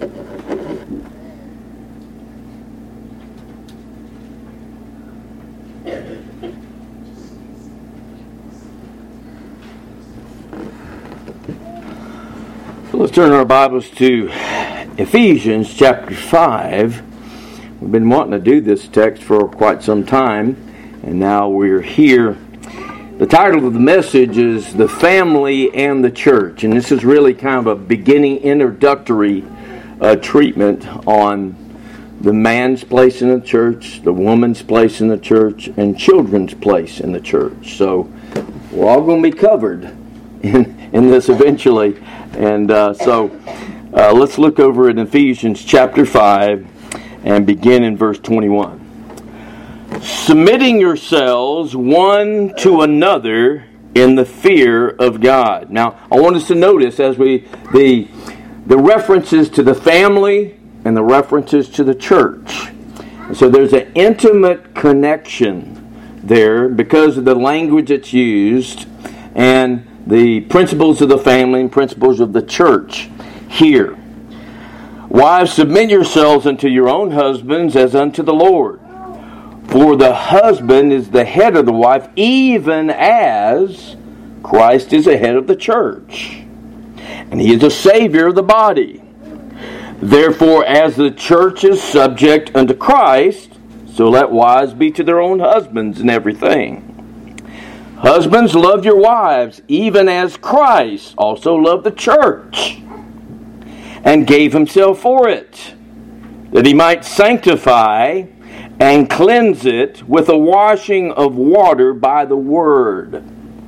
Let's turn our Bibles to Ephesians chapter 5. We've been wanting to do this text for quite some time, and now we're here. The title of the message is The Family and the Church, and this is really kind of a beginning introductory treatment on the man's place in the church, the woman's place in the church, and children's place in the church. So we're all going to be covered in this eventually. And so let's look over at Ephesians chapter 5 and begin in verse 21. Submitting yourselves one to another in the fear of God. Now, I want us to notice as the references to the family and the references to the church. So there's an intimate connection there because of the language that's used and the principles of the family and principles of the church here. Wives, submit yourselves unto your own husbands as unto the Lord. For the husband is the head of the wife, even as Christ is the head of the church. And he is the Savior of the body. Therefore, as the church is subject unto Christ, so let wives be to their own husbands in everything. Husbands, love your wives, even as Christ also loved the church, and gave himself for it, that he might sanctify and cleanse it with a washing of water by the word,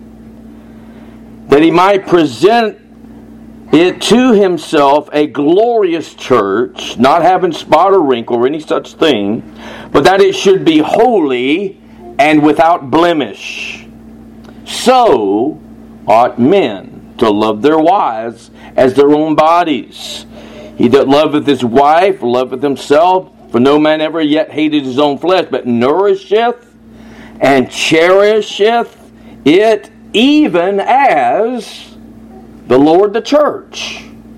that he might present it to himself a glorious church, not having spot or wrinkle or any such thing, but that it should be holy and without blemish. So ought men to love their wives as their own bodies. He that loveth his wife loveth himself, for no man ever yet hated his own flesh, but nourisheth and cherisheth it, even as the Lord the church.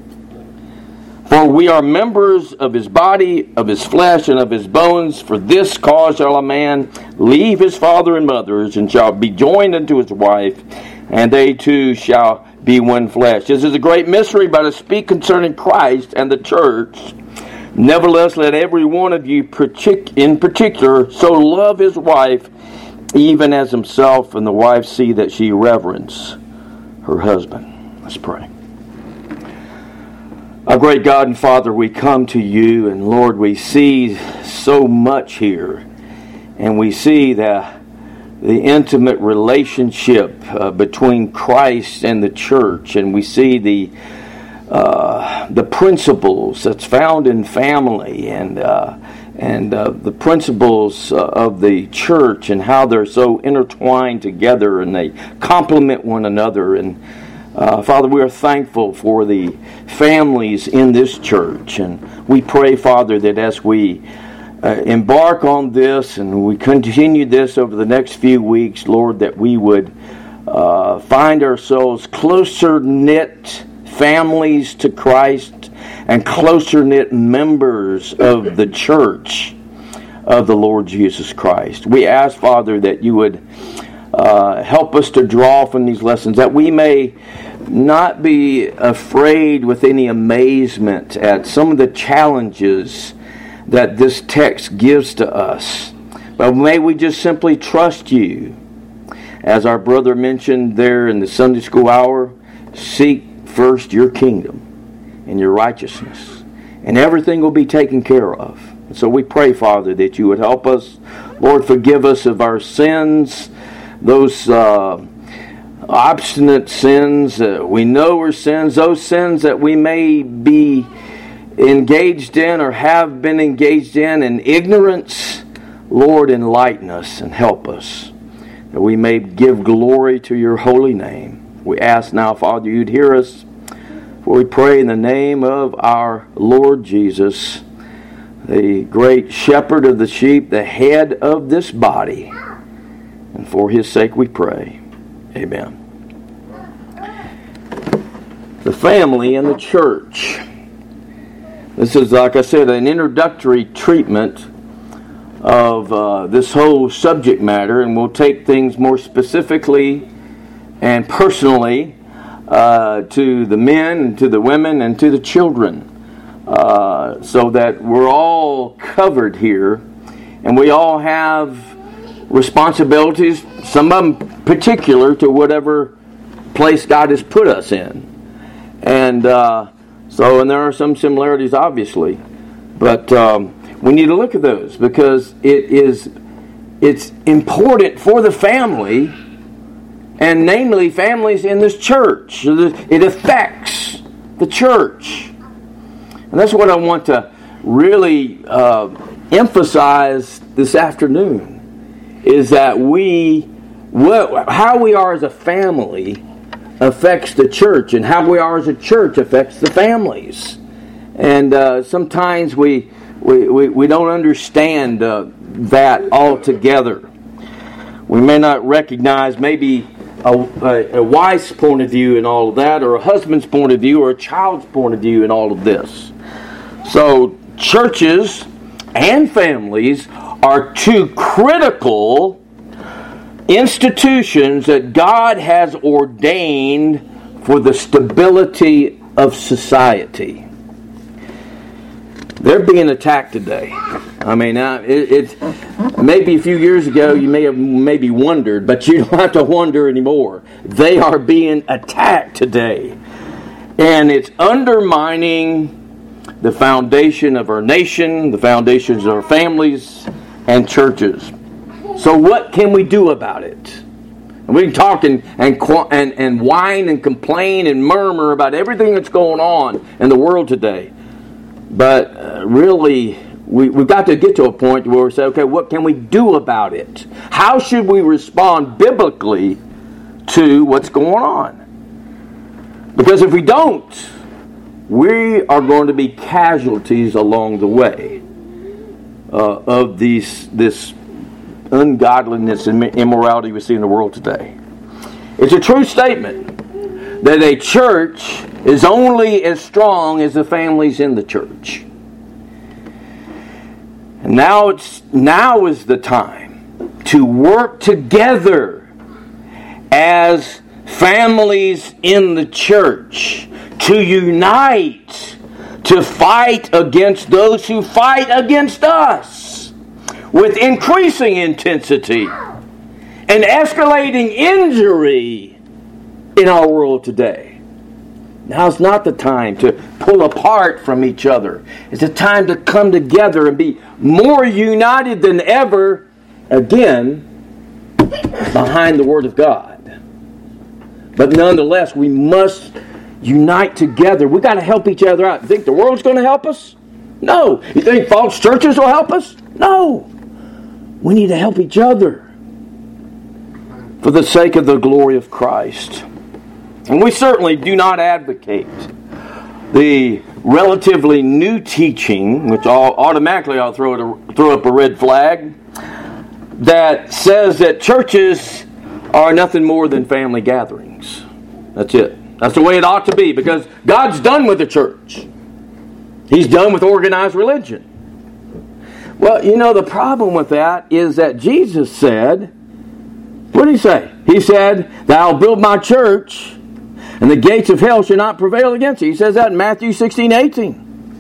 For we are members of his body, of his flesh, and of his bones. For this cause shall a man leave his father and mothers, and shall be joined unto his wife, and they two shall be one flesh. This is a great mystery, but I speak concerning Christ and the church. Nevertheless, let every one of you in particular so love his wife, even as himself, and the wife see that she reverence her husband. Let's pray. Our great God and Father, we come to you, and Lord, we see so much here, and we see the intimate relationship between Christ and the church, and we see the principles that's found in family, and the principles of the church, and how they're so intertwined together, and they complement one another. And Father, we are thankful for the families in this church, and we pray, Father, that as we embark on this and we continue this over the next few weeks, Lord, that we would find ourselves closer knit families to Christ and closer knit members of the church of the Lord Jesus Christ. We ask, Father, that you would help us to draw from these lessons, that we may not be afraid with any amazement at some of the challenges that this text gives to us, but may we just simply trust you. As our brother mentioned there in the Sunday school hour, seek first your kingdom and your righteousness, and everything will be taken care of. And so we pray, Father, that you would help us. Lord, forgive us of our sins, those obstinate sins we know are sins, those sins that we may be engaged in or have been engaged in ignorance. Lord, enlighten us and help us, that we may give glory to your holy name. We ask now, Father, you'd hear us, for we pray in the name of our Lord Jesus, the great shepherd of the sheep, the head of this body. And for his sake we pray. Amen. The family and the church. This is, like I said, an introductory treatment of this whole subject matter, and we'll take things more specifically and personally to the men, and to the women, and to the children, so that we're all covered here, and we all have responsibilities, some of them particular to whatever place God has put us in. And and there are some similarities, obviously, but we need to look at those because it's important for the family, and namely families in this church. It affects the church. And that's what I want to really emphasize this afternoon, is that how we are as a family affects the church, and how we are as a church affects the families. And sometimes we don't understand that altogether. We may not recognize maybe a wife's point of view in all of that, or a husband's point of view, or a child's point of view in all of this. So churches and families are two critical institutions that God has ordained for the stability of society. They're being attacked today. I mean, it's maybe a few years ago you may have maybe wondered, but you don't have to wonder anymore. They are being attacked today. And it's undermining the foundation of our nation, the foundations of our families and churches. So what can we do about it? And we can talk and whine and complain and murmur about everything that's going on in the world today. But really, we've got to get to a point where we say, okay, what can we do about it? How should we respond biblically to what's going on? Because if we don't, we are going to be casualties along the way of this ungodliness and immorality we see in the world today. It's a true statement that a church is only as strong as the families in the church. And now is the time to work together as families in the church, to unite, to fight against those who fight against us with increasing intensity and escalating injury in our world today. Now's not the time to pull apart from each other. It's a time to come together and be more united than ever, again, behind the Word of God. But nonetheless, we must unite together. We've got to help each other out. You think the world's going to help us? No. You think false churches will help us? No. We need to help each other for the sake of the glory of Christ. And we certainly do not advocate the relatively new teaching, which automatically I'll throw up a red flag, that says that churches are nothing more than family gatherings. That's it. That's the way it ought to be, because God's done with the church. He's done with organized religion. Well, the problem with that is that Jesus said, what did He say? He said, "Thou build my church, and the gates of hell shall not prevail against it." He says that in Matthew 16:18.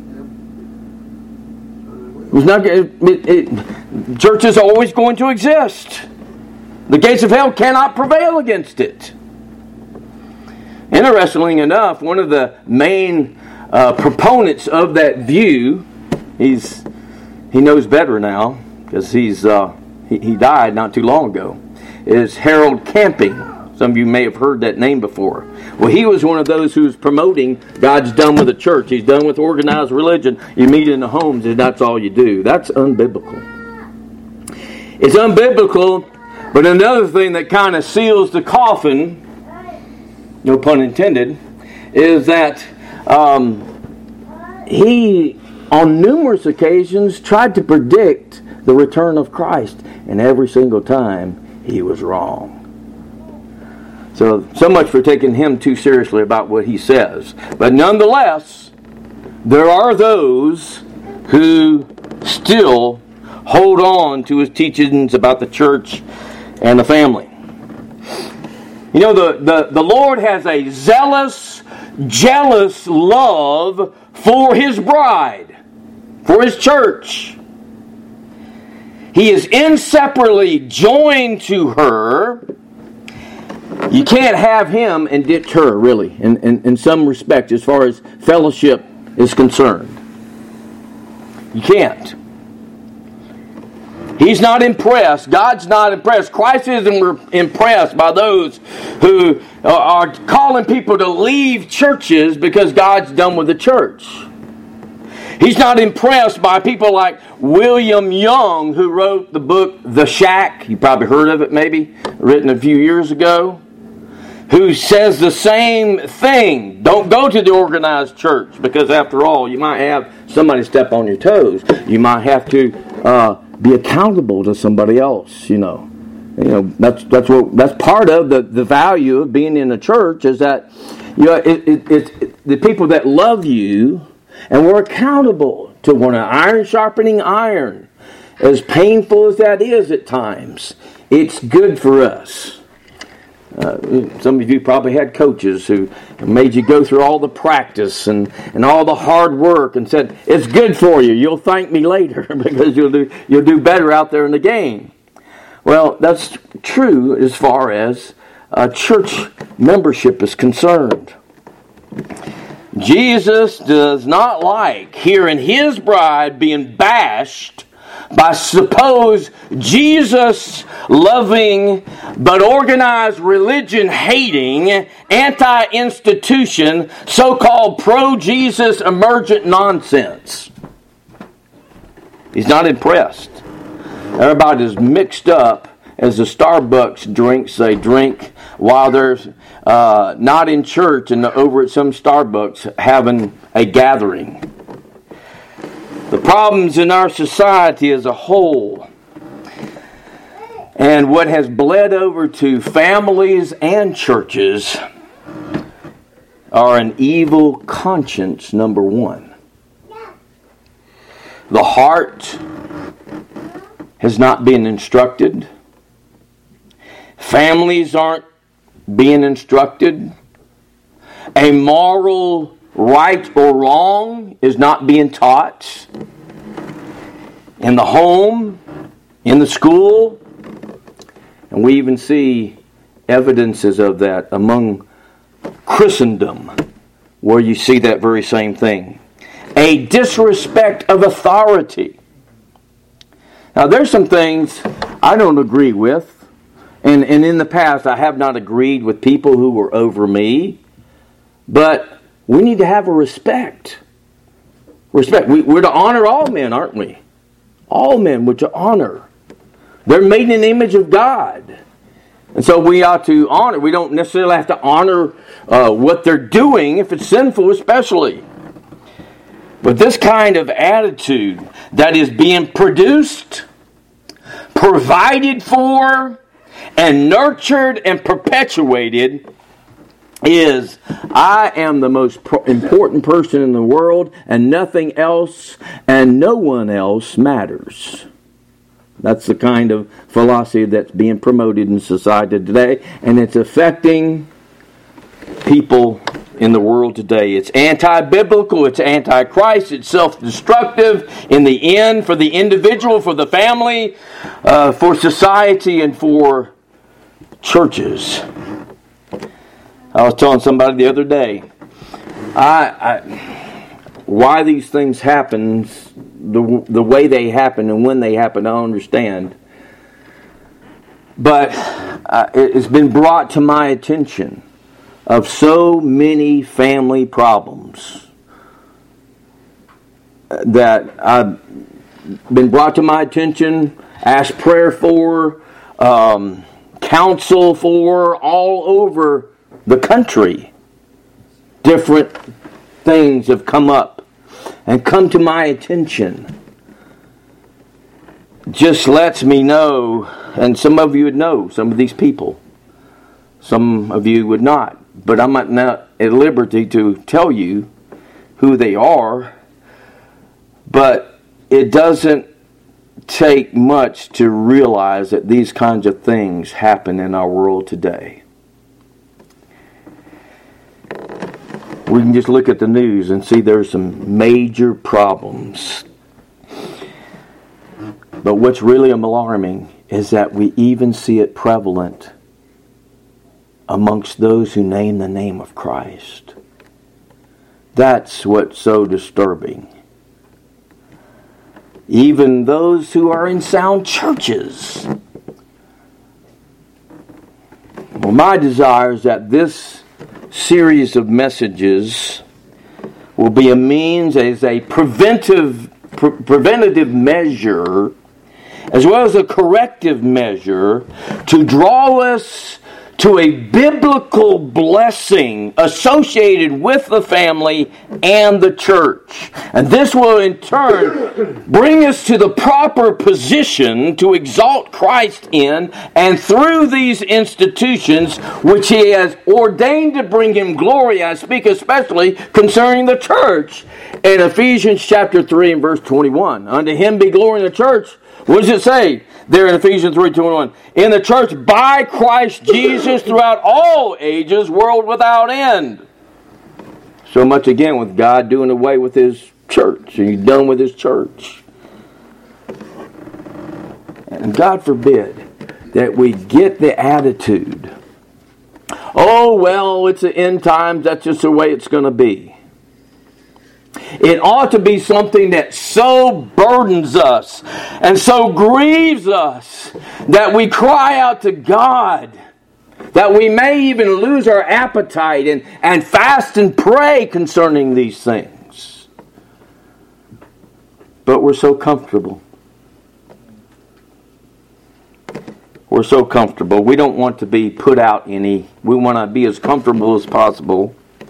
Church is always going to exist. The gates of hell cannot prevail against it. Interestingly enough, one of the main proponents of that view, he knows better now because he died not too long ago, is Harold Camping. Some of you may have heard that name before. Well, he was one of those who was promoting God's done with the church. He's done with organized religion. You meet in the homes and that's all you do. That's unbiblical. It's unbiblical, but another thing that kind of seals the coffin, no pun intended, is that he, on numerous occasions, tried to predict the return of Christ. And every single time, he was wrong. So much for taking him too seriously about what he says. But nonetheless, there are those who still hold on to his teachings about the church and the family. You know, the Lord has a zealous, jealous love for his bride, for his church. He is inseparably joined to her. You can't have him and ditch her, really, in some respect, as far as fellowship is concerned. You can't. He's not impressed. God's not impressed. Christ isn't impressed by those who are calling people to leave churches because God's done with the church. He's not impressed by people like William Young, who wrote the book The Shack. You probably heard of it, maybe, written a few years ago, who says the same thing. Don't go to the organized church because, after all, you might have somebody step on your toes. You might have to be accountable to somebody else. That's part of the value of being in a church, is that it's the people that love you and we're accountable to one another. Iron sharpening iron, as painful as that is at times, it's good for us. Some of you probably had coaches who made you go through all the practice and all the hard work and said, it's good for you. You'll thank me later because you'll do better out there in the game. Well, that's true as far as church membership is concerned. Jesus does not like hearing his bride being bashed by supposed Jesus-loving but organized religion-hating, anti-institution, so-called pro-Jesus emergent nonsense. He's not impressed. Everybody's mixed up as the Starbucks drinks they drink while they're not in church and over at some Starbucks having a gathering. The problems in our society as a whole, and what has bled over to families and churches, are an evil conscience, number one. The heart has not been instructed. Families aren't being instructed. A moral right or wrong is not being taught in the home, in the school, and we even see evidences of that among Christendom, where you see that very same thing. A disrespect of authority. Now, there's some things I don't agree with, and in the past I have not agreed with people who were over me, but we need to have a respect. Respect. We're to honor all men, aren't we? All men we're to honor. They're made in the image of God. And so we ought to honor. We don't necessarily have to honor what they're doing, if it's sinful especially. But this kind of attitude that is being produced, provided for, and nurtured and perpetuated is, I am the most important person in the world, and nothing else and no one else matters. That's the kind of philosophy that's being promoted in society today, and it's affecting people in the world today. It's anti-biblical, it's anti-Christ, it's self-destructive in the end, for the individual, for the family, for society, and for churches. I was telling somebody the other day, why these things happen, the way they happen and when they happen, I don't understand. But it's been brought to my attention of so many family problems that I've been brought to my attention, asked prayer for, counsel for, all over the country. Different things have come up and come to my attention. Just lets me know, and some of you would know some of these people. Some of you would not. But I'm not at liberty to tell you who they are, but it doesn't take much to realize that these kinds of things happen in our world today. We can just look at the news and see there's some major problems. But what's really alarming is that we even see it prevalent amongst those who name the name of Christ. That's what's so disturbing. Even those who are in sound churches. Well, my desire is that this series of messages will be a means as a preventative measure, as well as a corrective measure, to draw us to a biblical blessing associated with the family and the church. And this will in turn bring us to the proper position to exalt Christ in and through these institutions which He has ordained to bring Him glory. I speak especially concerning the church. In Ephesians chapter 3 and verse 21, unto Him be glory in the church. What does it say there in Ephesians 3:21? In the church by Christ Jesus throughout all ages, world without end. So much again with God doing away with His church. He's done with His church. And God forbid that we get the attitude, oh, well, it's the end times, that's just the way it's going to be. It ought to be something that so burdens us and so grieves us that we cry out to God, that we may even lose our appetite and fast and pray concerning these things. But we're so comfortable. We're so comfortable. We don't want to be put out any. We want to be as comfortable as possible.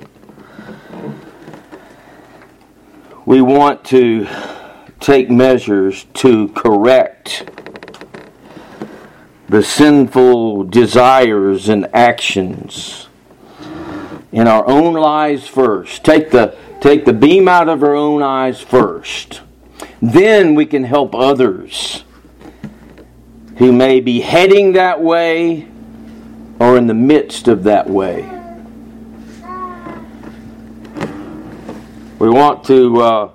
We want to take measures to correct the sinful desires and actions in our own lives first. Take the beam out of our own eyes first. Then we can help others who may be heading that way or in the midst of that way. We want to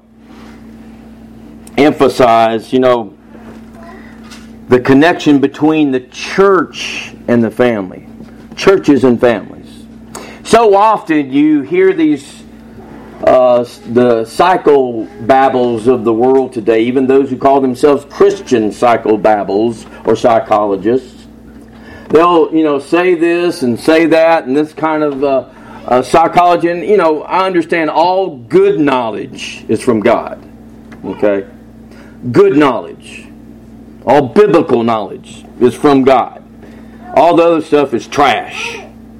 emphasize, the connection between the church and the family. Churches and families. So often you hear these, the psychobabbles of the world today, even those who call themselves Christian psychobabbles or psychologists. They'll, say this and say that and this kind of psychology, and I understand all good knowledge is from God. Okay? Good knowledge. All biblical knowledge is from God. All the other stuff is trash.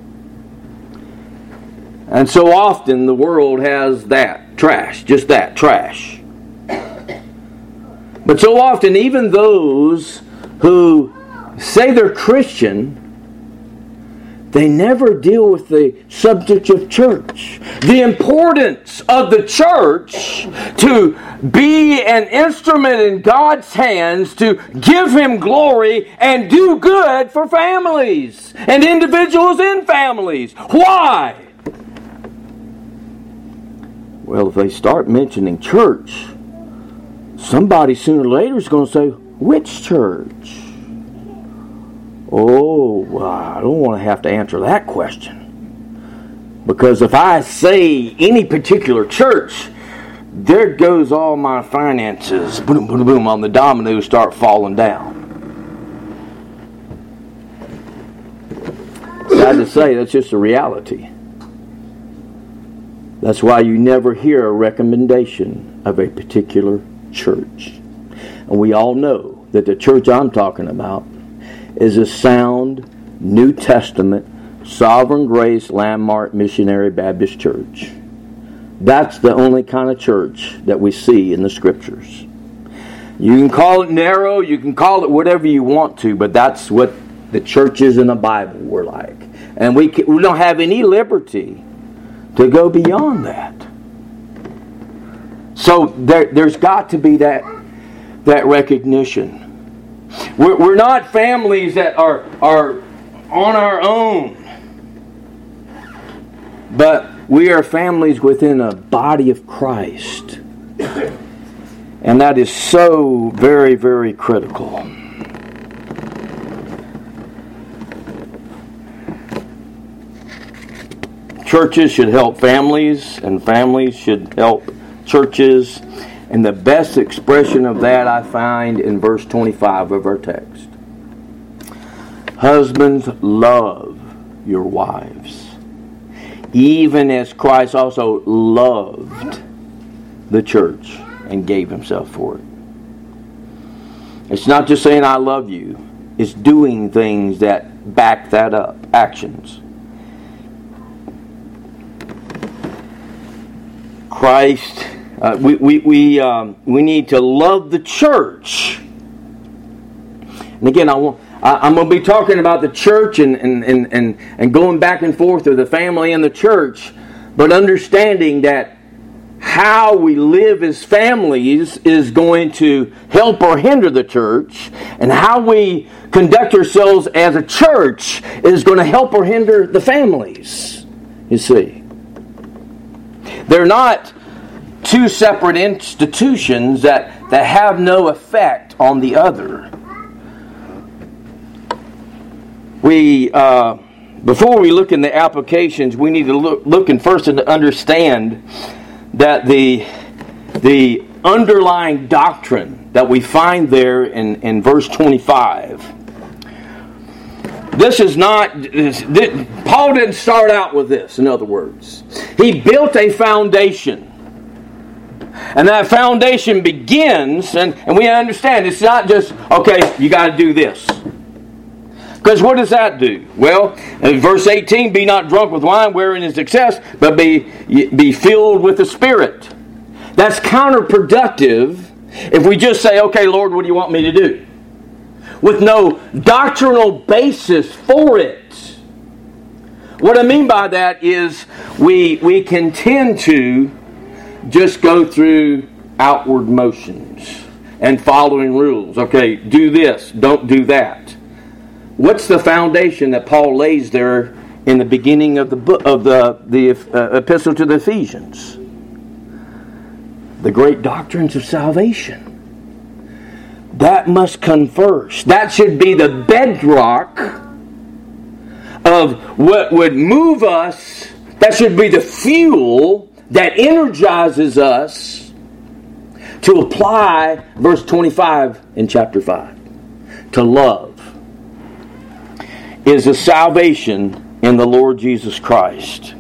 And so often the world has that, trash, just that, trash. But so often even those who say they're Christian, they never deal with the subject of church. The importance of the church to be an instrument in God's hands to give Him glory and do good for families and individuals in families. Why? Well, if they start mentioning church, somebody sooner or later is going to say, which church? Oh, I don't want to have to answer that question. Because if I say any particular church, there goes all my finances, boom, boom, boom, on the dominoes start falling down. Sad to say, that's just a reality. That's why you never hear a recommendation of a particular church. And we all know that the church I'm talking about is a sound, New Testament, Sovereign Grace, Landmark Missionary Baptist Church. That's the only kind of church that we see in the Scriptures. You can call it narrow, you can call it whatever you want to, but that's what the churches in the Bible were like. And we don't have any liberty to go beyond that. So there's got to be that recognition. We're not families that are on our own, but we are families within a body of Christ. And that is so very, very critical. Churches should help families, and families should help churches. And the best expression of that I find in verse 25 of our text. Husbands, love your wives, even as Christ also loved the church and gave himself for it. It's not just saying I love you. It's doing things that back that up. Actions. Christ, we need to love the church. And again, I'm going to be talking about the church and going back and forth with the family and the church, but understanding that how we live as families is going to help or hinder the church, and how we conduct ourselves as a church is going to help or hinder the families, you see. They're not two separate institutions that have no effect on the other. Before we look in the applications, we need to look and first to understand that the underlying doctrine that we find there in verse 25. This is not, Paul didn't start out with this, in other words. He built a foundation. And that foundation begins, and we understand it's not just, okay, you got to do this. Because what does that do? Well, in verse 18, be not drunk with wine wherein is excess, but be filled with the Spirit. That's counterproductive if we just say, okay, Lord, what do you want me to do? With no doctrinal basis for it. What I mean by that is we can tend to just go through outward motions and following rules. Okay, do this, don't do that. What's the foundation that Paul lays there in the beginning of the book of the epistle to the Ephesians? The great doctrines of salvation. That must come first. That should be the bedrock of what would move us. That should be the fuel that energizes us to apply verse 25 in chapter 5. To love is a salvation in the Lord Jesus Christ.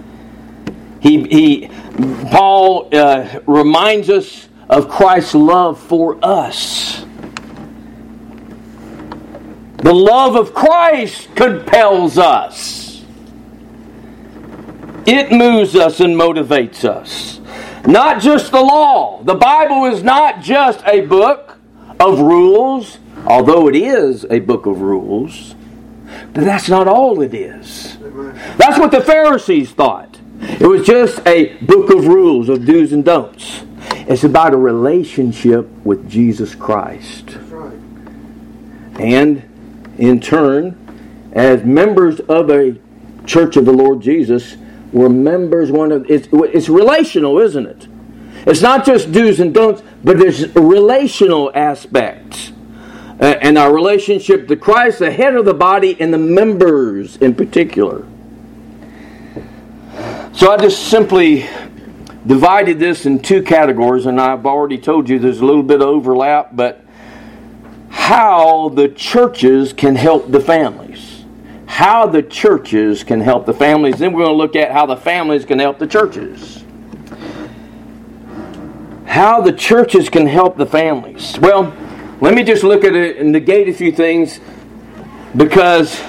Paul reminds us of Christ's love for us. The love of Christ compels us. It moves us and motivates us. Not just the law. The Bible is not just a book of rules, although it is a book of rules. But that's not all it is. That's what the Pharisees thought. It was just a book of rules, of do's and don'ts. It's about a relationship with Jesus Christ. That's right. And in turn, as members of a church of the Lord Jesus, we're members it's relational, isn't it? It's not just do's and don'ts, but there's a relational aspect. And our relationship to Christ, the head of the body, and the members in particular. So I just simply divided this in two categories, and I've already told you there's a little bit of overlap, but how the churches can help the families. How the churches can help the families. Then we're going to look at how the families can help the churches. How the churches can help the families. Well, let me just look at it and negate a few things, because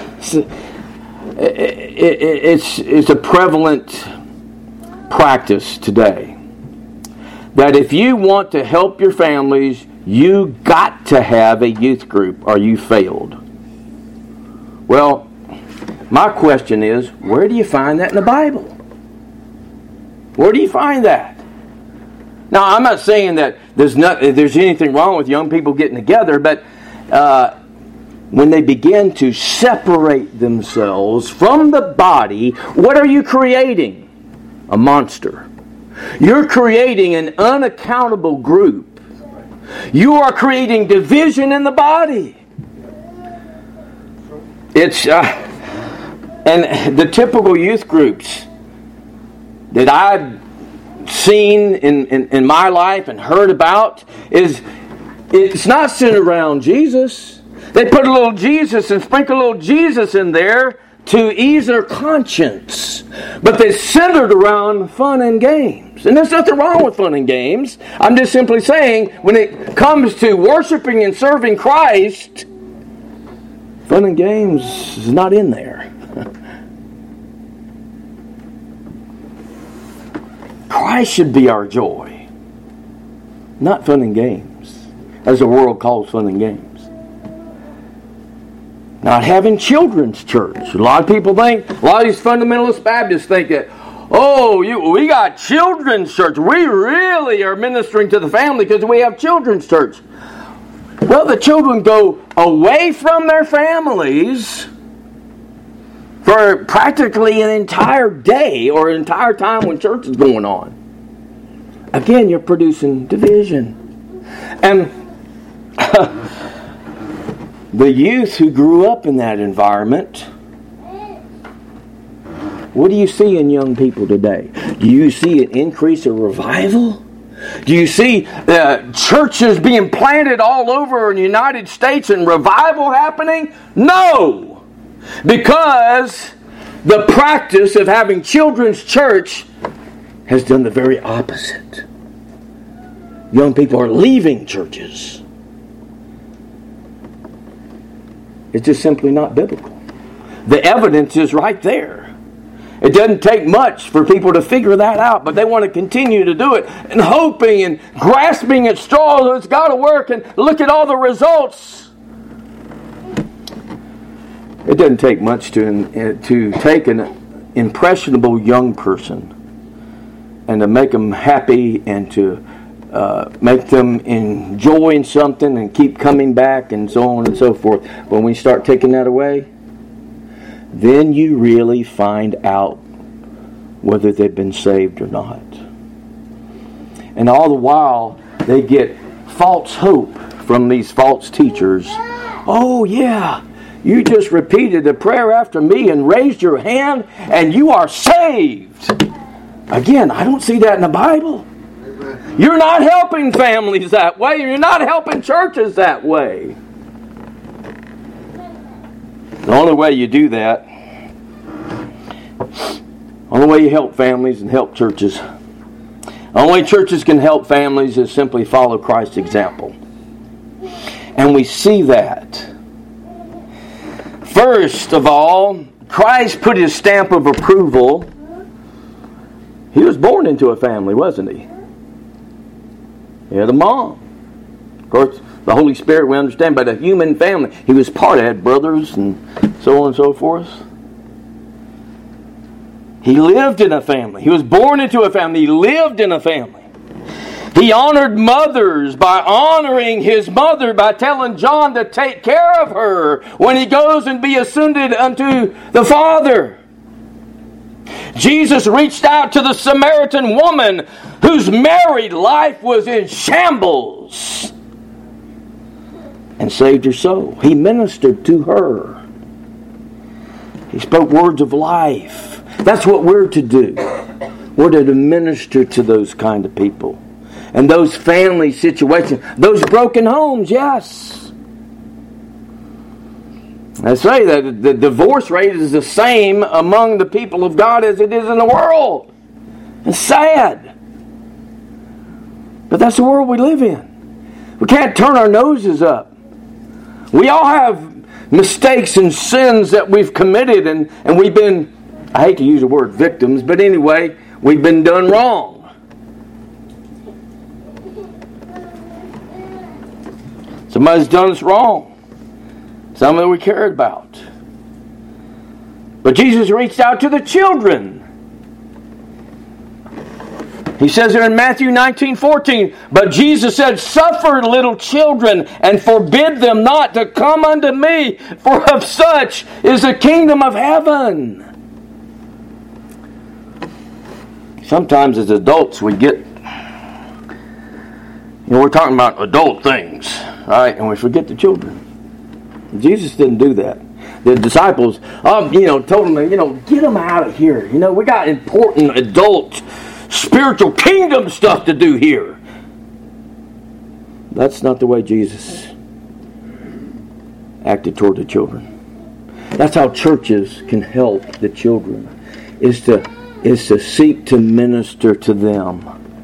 it's a prevalent practice today that if you want to help your families, you got to have a youth group or you failed. Well, my question is, where do you find that in the Bible? Where do you find that? Now, I'm not saying that there's anything wrong with young people getting together, but when they begin to separate themselves from the body, what are you creating? A monster. You're creating an unaccountable group. You are creating division in the body. It's and the typical youth groups that I've seen in my life and heard about it's not centered around Jesus. They put a little Jesus and sprinkle a little Jesus in there to ease their conscience. But they're centered around fun and games. And there's nothing wrong with fun and games. I'm just simply saying, when it comes to worshiping and serving Christ, fun and games is not in there. Christ should be our joy, not fun and games, as the world calls fun and games. Not having children's church. A lot of people think, a lot of these fundamentalist Baptists think that, we got children's church. We really are ministering to the family because we have children's church. Well, the children go away from their families for practically an entire day or an entire time when church is going on. Again, you're producing division. And the youth who grew up in that environment, what do you see in young people today? Do you see an increase of revival? Do you see churches being planted all over in the United States and revival happening? No! Because the practice of having children's church has done the very opposite. Young people are leaving churches. It's just simply not biblical. The evidence is right there. It doesn't take much for people to figure that out, but they want to continue to do it and hoping and grasping at straws. It's got to work, and look at all the results. It doesn't take much to take an impressionable young person and to make them happy and to make them enjoying something and keep coming back and so on and so forth. When we start taking that away, then you really find out whether they've been saved or not. And all the while, they get false hope from these false teachers. Oh yeah, you just repeated the prayer after me and raised your hand and you are saved. Again, I don't see that in the Bible. You're not helping families that way. You're not helping churches that way. The only way you do that, only way you help families and help churches, the only way churches can help families is simply follow Christ's example. And we see that. First of all, Christ put his stamp of approval. He was born into a family, wasn't he? He had a mom. Of course, the Holy Spirit we understand, but a human family. He was part of it, had brothers and so on and so forth. He lived in a family. He was born into a family. He lived in a family. He honored mothers by honoring his mother by telling John to take care of her when he goes and be ascended unto the Father. Jesus reached out to the Samaritan woman whose married life was in shambles and saved her soul. He ministered to her. He spoke words of life. That's what we're to do. We're to minister to those kind of people. And those family situations, those broken homes, yes. I say that the divorce rate is the same among the people of God as it is in the world. It's sad. But that's the world we live in. We can't turn our noses up. We all have mistakes and sins that we've committed and we've been, I hate to use the word victims, but anyway, we've been done wrong. Somebody's done us wrong. Something that we cared about. But Jesus reached out to the children. He says there in Matthew 19:14, but Jesus said, suffer little children and forbid them not to come unto me, for of such is the kingdom of heaven. Sometimes as adults we get, we're talking about adult things, right? And we forget the children. Jesus didn't do that. The disciples, told them, get them out of here. We got important adult spiritual kingdom stuff to do here. That's not the way Jesus acted toward the children. That's how churches can help the children, is to seek to minister to them.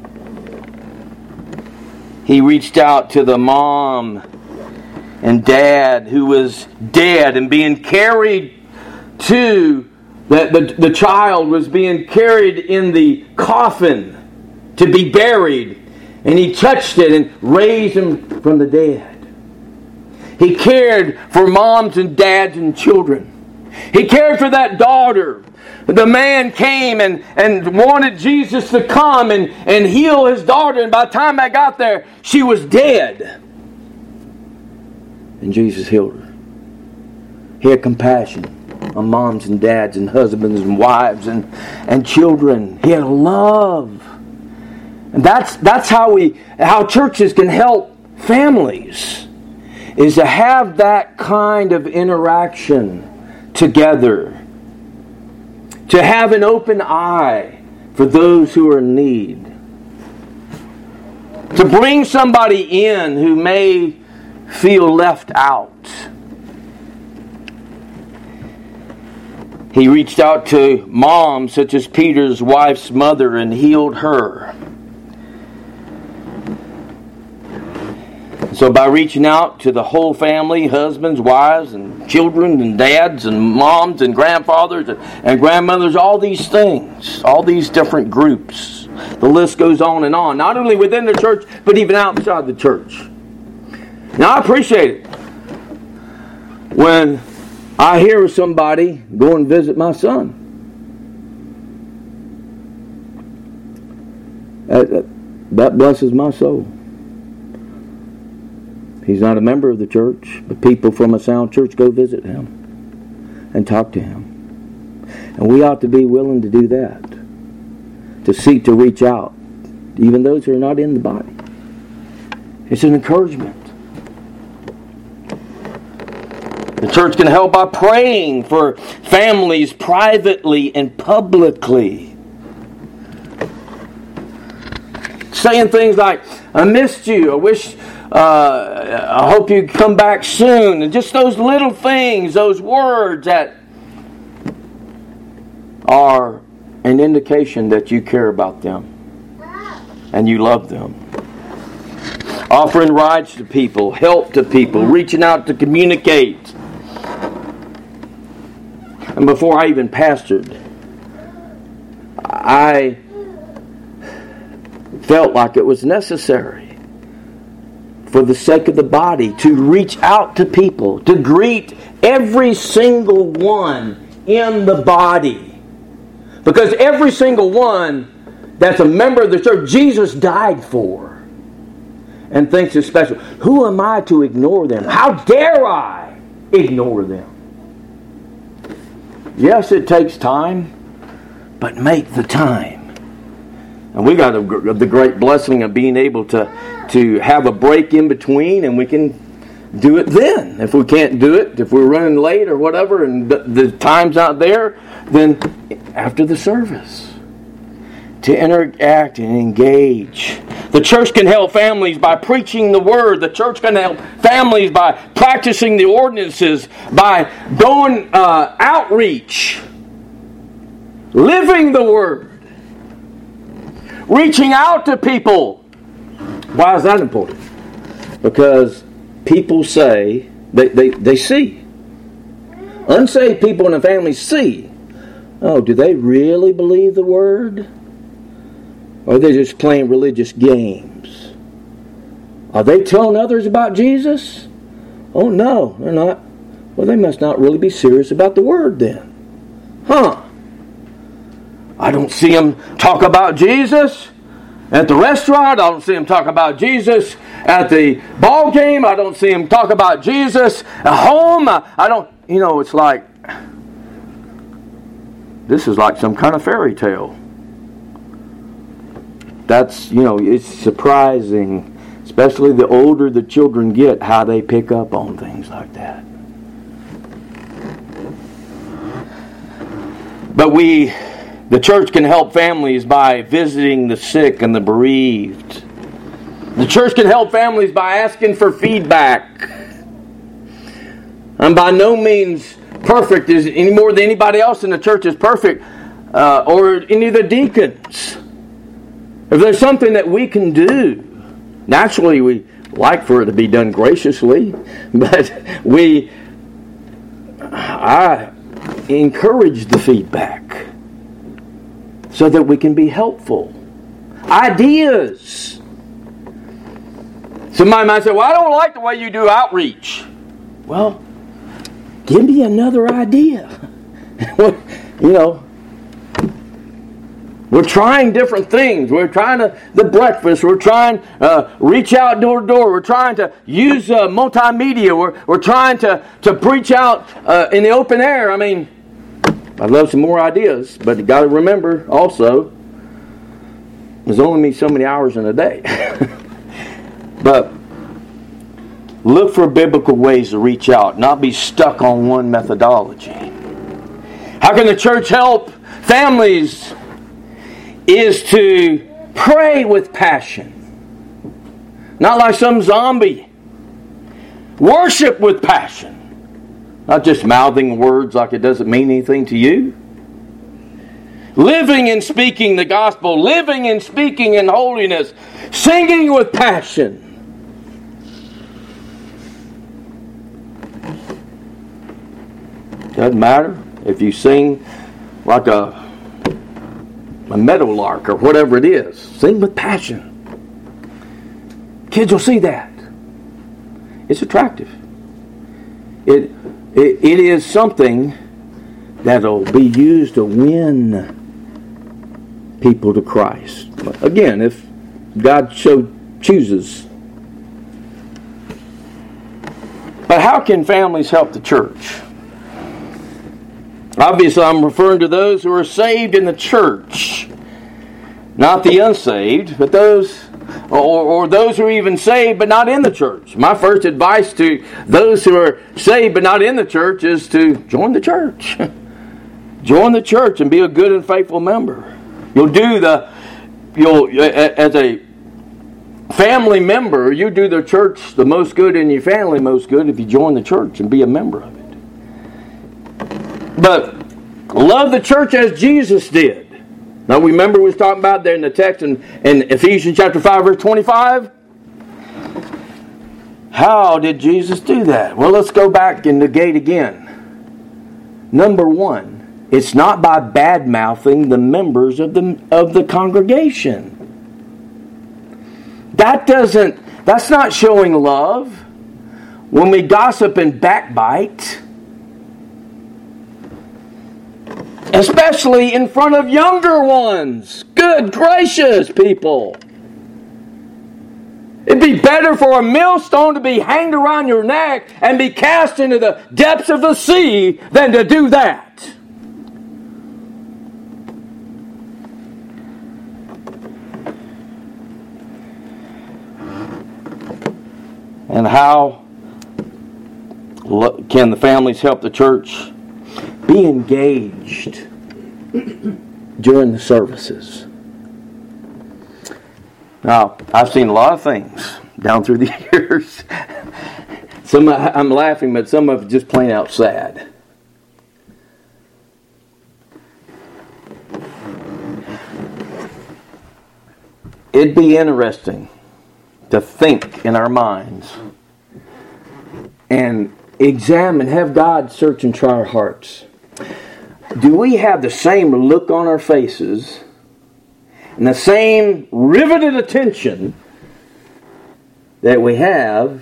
He reached out to the mom and dad who was dead and being carried to the child was being carried in the coffin to be buried, and he touched it and raised him from the dead. He cared for moms and dads and children. He cared for that daughter. The man came and wanted Jesus to come and heal his daughter, and by the time I got there, she was dead. And Jesus healed her. He had compassion on moms and dads and husbands and wives and children. He had love. And that's how churches can help families, is to have that kind of interaction together. To have an open eye for those who are in need. To bring somebody in who may feel left out. He reached out to moms such as Peter's wife's mother and healed her. So by reaching out to the whole family, husbands, wives, and children, and dads, and moms, and grandfathers, and grandmothers, all these things, all these different groups. The list goes on and on. Not only within the church, but even outside the church. Now I appreciate it when I hear of somebody go and visit my son. That blesses my soul. He's not a member of the church, but people from a sound church go visit him and talk to him. And we ought to be willing to do that, to seek to reach out, even those who are not in the body. It's an encouragement. The church can help by praying for families privately and publicly. Saying things like, I missed you, I hope you come back soon. And just those little things, those words that are an indication that you care about them and you love them. Offering rides to people, help to people, reaching out to communicate. And before I even pastored, I felt like it was necessary, for the sake of the body, to reach out to people, to greet every single one in the body. Because every single one that's a member of the church, Jesus died for and thinks is special. Who am I to ignore them? How dare I ignore them? Yes, it takes time, but make the time. And we got the great blessing of being able to have a break in between, and we can do it then. If we can't do it, if we're running late or whatever, and the time's not there, then after the service, to interact and engage. The church can help families by preaching the Word. The church can help families by practicing the ordinances, by doing outreach, living the Word, reaching out to people. Why is that important? Because people say, they see. Unsaved people in a family see. Oh, do they really believe the Word? Or are they just playing religious games? Are they telling others about Jesus? Oh no, they're not. Well, they must not really be serious about the Word then. I don't see them talk about Jesus. At the restaurant, I don't see them talk about Jesus. At the ball game, I don't see them talk about Jesus. At home, I don't, it's like, this is like some kind of fairy tale. That's, it's surprising, especially the older the children get, how they pick up on things like that. But the church can help families by visiting the sick and the bereaved. The church can help families by asking for feedback. I'm by no means perfect any more than anybody else in the church is perfect, or any of the deacons. If there's something that we can do, naturally we like for it to be done graciously, but I encourage the feedback so that we can be helpful. Ideas. Somebody might say, well, I don't like the way you do outreach. Well, give me another idea. We're trying different things. We're trying the breakfast. We're trying reach out door to door. We're trying to use multimedia. We're trying to preach out in the open air. I mean, I'd love some more ideas, but you got to remember also, there's only so many hours in a day. But look for biblical ways to reach out, not be stuck on one methodology. How can the church help families? Is to pray with passion. Not like some zombie. Worship with passion. Not just mouthing words like it doesn't mean anything to you. Living and speaking the gospel. Living and speaking in holiness. Singing with passion. Doesn't matter if you sing like a meadowlark or whatever it is. Sing with passion. Kids will see that. It's attractive. It is something that'll be used to win people to Christ. Again, if God so chooses. But how can families help the church? Obviously, I'm referring to those who are saved in the church. Not the unsaved, but those, or those who are even saved but not in the church. My first advice to those who are saved but not in the church is to join the church. Join the church and be a good and faithful member. As a family member, you do the church the most good and your family most good if you join the church and be a member of it. But love the church as Jesus did. Now remember we was talking about there in the text in Ephesians chapter 5 verse 25. How did Jesus do that? Well, let's go back and negate again. Number one, it's not by bad-mouthing the members of the congregation. That's not showing love. When we gossip and backbite, especially in front of younger ones. Good gracious, people. It'd be better for a millstone to be hanged around your neck and be cast into the depths of the sea than to do that. And how can the families help the church? Be engaged during the services. Now, I've seen a lot of things down through the years. Some I'm laughing, but some of it just plain out sad. It'd be interesting to think in our minds and examine, have God search and try our hearts. Do we have the same look on our faces and the same riveted attention that we have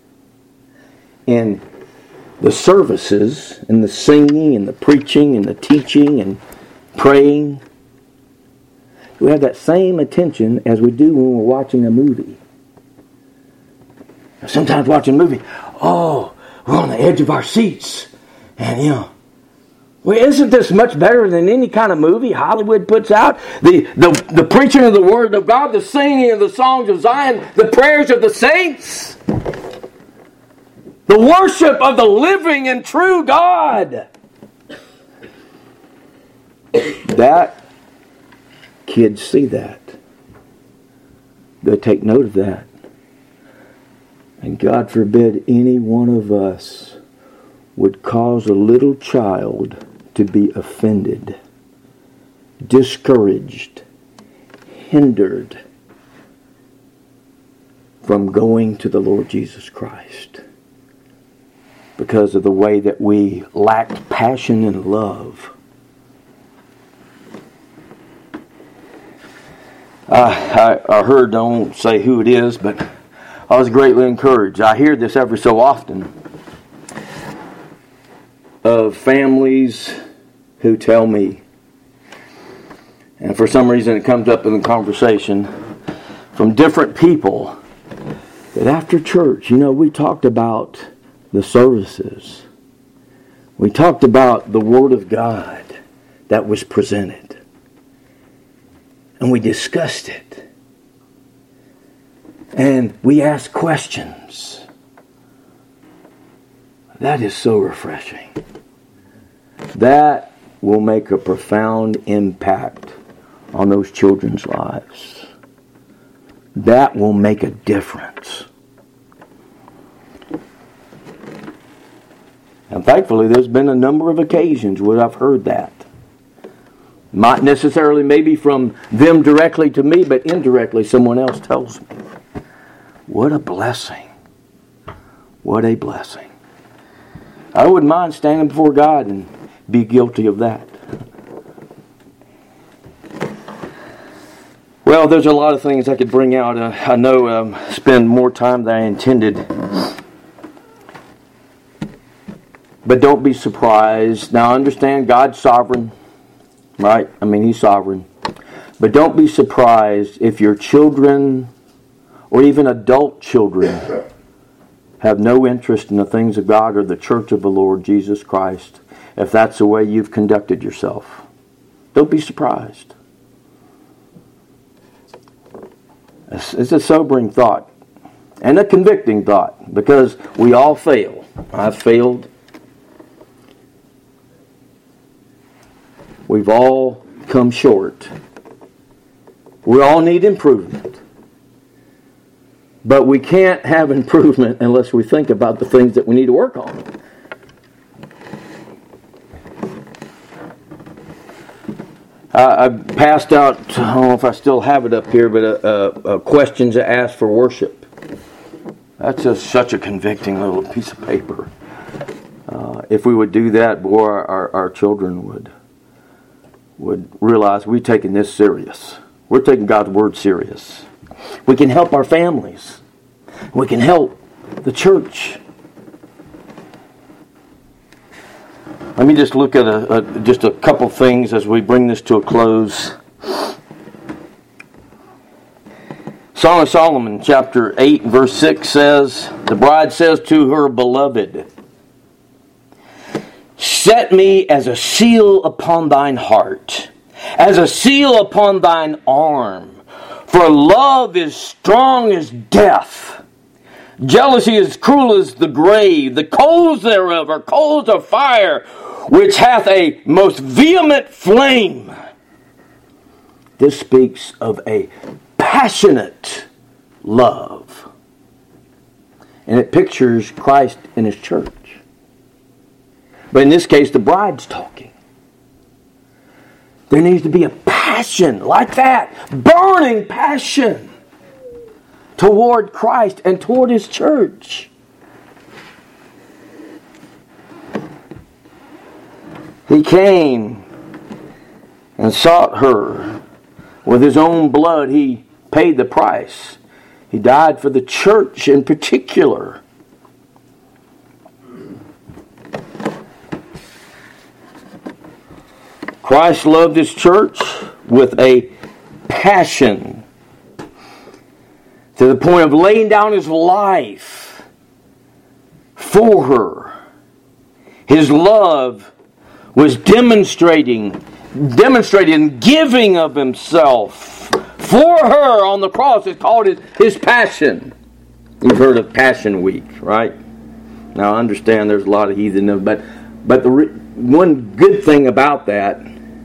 in the services and the singing and the preaching and the teaching and praying? we have that same attention as we do when we're watching a movie. Sometimes watching a movie, we're on the edge of our seats. And, well, isn't this much better than any kind of movie Hollywood puts out? The preaching of the Word of God, the singing of the songs of Zion, the prayers of the saints, the worship of the living and true God. That, kids see that. They take note of that. And God forbid any one of us would cause a little child to be offended, discouraged, hindered from going to the Lord Jesus Christ because of the way that we lacked passion and love. I heard, I won't say who it is, but I was greatly encouraged. I hear this every so often of families who tell me, and for some reason it comes up in the conversation from different people, that after church, we talked about the services. We talked about the Word of God that was presented. And we discussed it. And we asked questions. That is so refreshing. That will make a profound impact on those children's lives. That will make a difference. And thankfully, there's been a number of occasions where I've heard that. Not necessarily maybe from them directly to me, but indirectly someone else tells me. What a blessing. What a blessing. I wouldn't mind standing before God and be guilty of that. Well, there's a lot of things I could bring out. I know spend more time than I intended. But don't be surprised. Now, understand God's sovereign. Right? He's sovereign. But don't be surprised if your children, or even adult children, have no interest in the things of God or the church of the Lord Jesus Christ, if that's the way you've conducted yourself. Don't be surprised. It's a sobering thought and a convicting thought, because we all fail. I've failed. We've all come short. We all need improvement. But we can't have improvement unless we think about the things that we need to work on. I passed out, I don't know if I still have it up here, but questions asked for worship. That's just such a convicting little piece of paper. If we would do that, boy, our children would realize we're taking this serious. We're taking God's Word serious. We can help our families. We can help the church. Let me just look at just a couple things as we bring this to a close. Song of Solomon, chapter 8, verse 6 says, the bride says to her beloved, set me as a seal upon thine heart, as a seal upon thine arm. For love is strong as death. Jealousy is cruel as the grave. The coals thereof are coals of fire, which hath a most vehement flame. This speaks of a passionate love. And it pictures Christ and His church. But in this case, the bride's talking. There needs to be a passion like that, burning passion toward Christ and toward His church. He came and sought her. With His own blood, He paid the price. He died for the church in particular. Christ loved His church with a passion to the point of laying down his life for her. His love was demonstrating giving of himself for her on the cross. It's called his passion. You've heard of Passion Week, right? Now I understand there's a lot of heathen, but the one good thing about that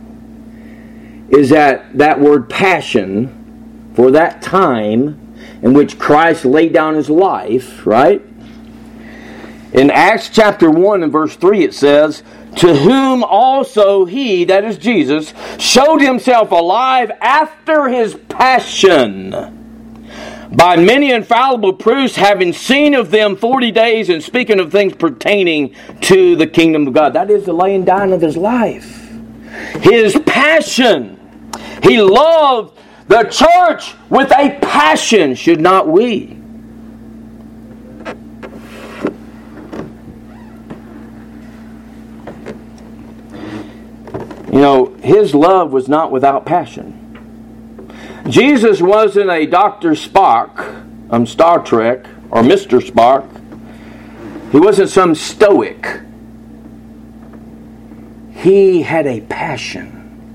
is that word passion, for that time in which Christ laid down his life, right? In Acts chapter 1 and verse 3 it says, to whom also he, that is Jesus, showed himself alive after his passion, by many infallible proofs, having seen of them 40 days, and speaking of things pertaining to the kingdom of God. That is the laying down of his life. His passion. He loved the church with a passion, should not we? You know, his love was not without passion. Jesus wasn't a Dr. Spock on Star Trek or Mr. Spock. He wasn't some stoic. He had a passion.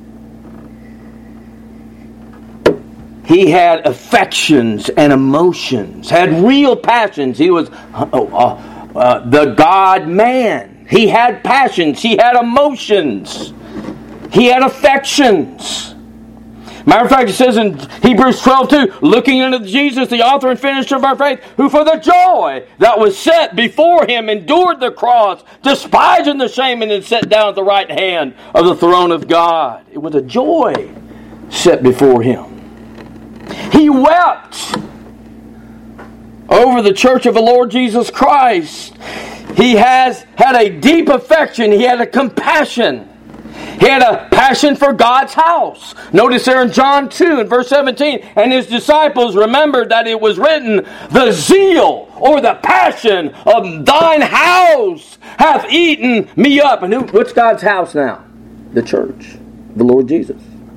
He had affections and emotions, had real passions. He was the God-man. He had passions. He had emotions. He had affections. Matter of fact, it says in Hebrews 12:2, looking unto Jesus, the author and finisher of our faith, who for the joy that was set before him endured the cross, despising the shame, and then sat down at the right hand of the throne of God. It was a joy set before him. He wept over the church of the Lord Jesus Christ. He has had a deep affection. He had a compassion. He had a passion for God's house. Notice there in John 2 and verse 17, and his disciples remembered that it was written, the zeal or the passion of thine house hath eaten me up. And what's God's house now? The church, the Lord Jesus.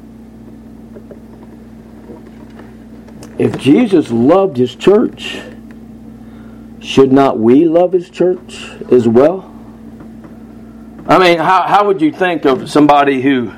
If Jesus loved his church, should not we love his church as well? I mean, how would you think of somebody who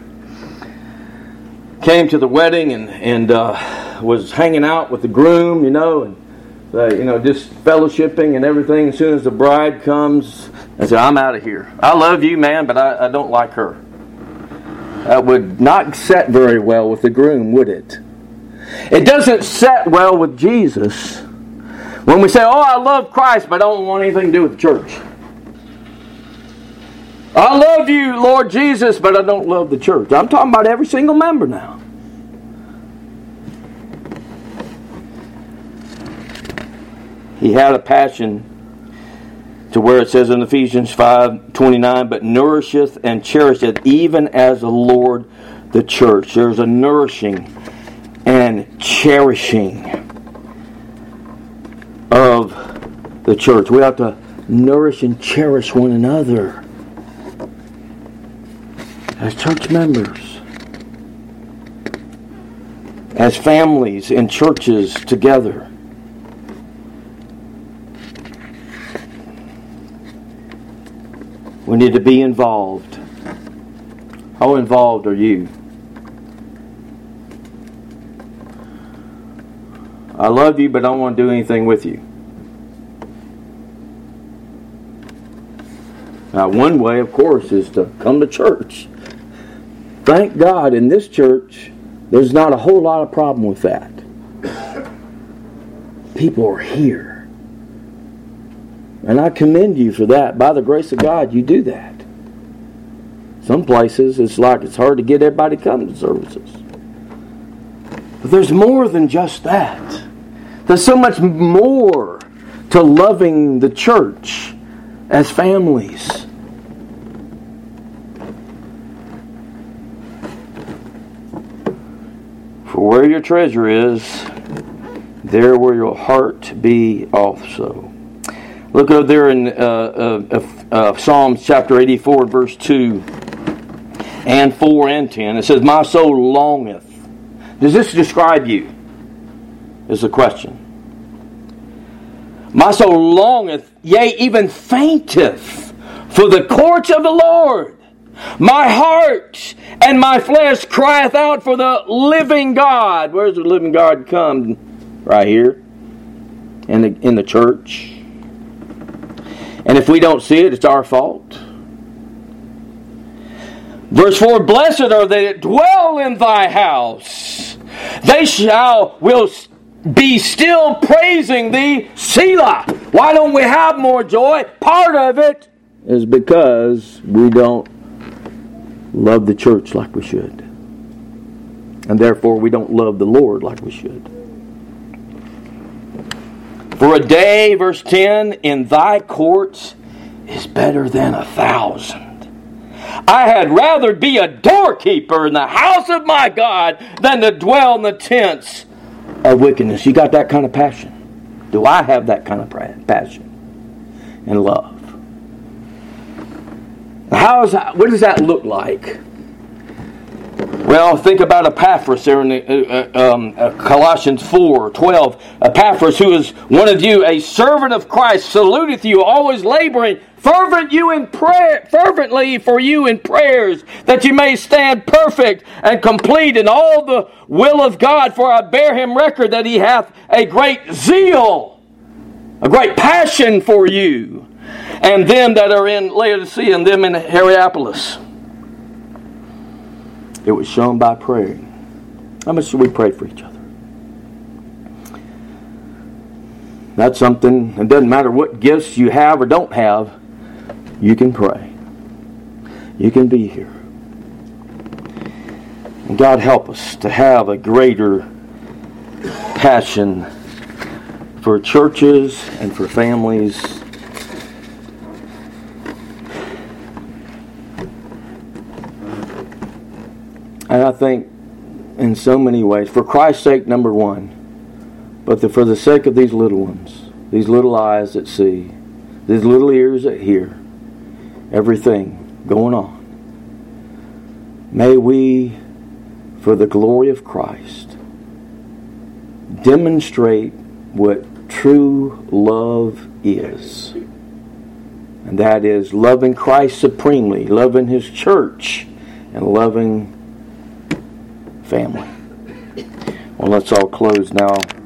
came to the wedding and was hanging out with the groom, and just fellowshipping and everything? As soon as the bride comes, and say, I'm out of here. I love you, man, but I don't like her. That would not set very well with the groom, would it? It doesn't set well with Jesus when we say, oh, I love Christ, but I don't want anything to do with the church. I love you, Lord Jesus, but I don't love the church. I'm talking about every single member now. He had a passion to where it says in Ephesians 5:29, but nourisheth and cherisheth even as the Lord the church. There's a nourishing and cherishing of the church. We have to nourish and cherish one another as church members, as families in churches together. We need to be involved. How involved are you? I love you, but I don't want to do anything with you. Now, one way, of course, is to come to church. Thank God in this church, there's not a whole lot of problem with that. People are here. And I commend you for that. By the grace of God, you do that. Some places, it's hard to get everybody to come to services. But there's more than just that. There's so much more to loving the church as families. For where your treasure is, there will your heart be also. Look over there in Psalms chapter 84, verse 2 and 4 and 10. It says, my soul longeth Does this describe you? Is the question. My soul longeth, yea, even fainteth, for the courts of the Lord. My heart and my flesh crieth out for the living God. Where's the living God come? Right here. In the church. And if we don't see it, it's our fault. Verse 4, blessed are they that dwell in thy house. They will be still praising thee, Selah. Why don't we have more joy? Part of it is because we don't love the church like we should. And therefore we don't love the Lord like we should. For a day, verse 10, in thy courts is better than 1,000. I had rather be a doorkeeper in the house of my God than to dwell in the tents of wickedness. You got that kind of passion? Do I have that kind of passion and love? What does that look like? Well, think about Epaphras there in Colossians 4:12. Epaphras, who is one of you, a servant of Christ, saluteth you, always laboring fervently for you in prayers, that you may stand perfect and complete in all the will of God. For I bear him record that he hath a great zeal, a great passion for you, and them that are in Laodicea, and them in Hierapolis. It was shown by prayer. How much should we pray for each other? That's something, it doesn't matter what gifts you have or don't have, you can pray. You can be here. And God help us to have a greater passion for churches and for families. And I think in so many ways, for Christ's sake, number one, but for the sake of these little ones, these little eyes that see, these little ears that hear, everything going on. May we, for the glory of Christ, demonstrate what true love is. And that is loving Christ supremely, loving His church, and loving family. Well, let's all close now.